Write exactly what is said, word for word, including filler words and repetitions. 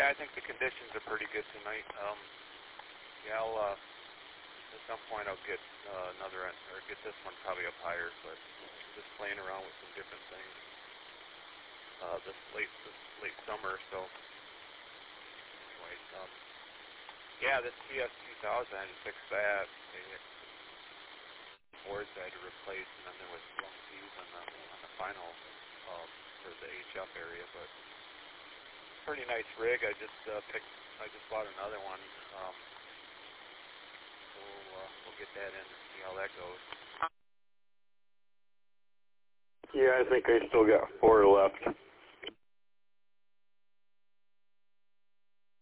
Yeah, I think the conditions are pretty good tonight. Um, yeah, I'll, uh, at some point I'll get uh, another, or get this one probably up higher, but just playing around with some different things uh, this late this late summer. So, anyway, um, yeah, this T S two thousand, I had to fix that. They had boards I had to replace, and then there was blown fuse on the on the final uh, for the H F area, but pretty nice rig. I just uh, picked. I just bought another one. Um, so we'll, uh, we'll get that in and see how that goes. Yeah, I think I still got four left.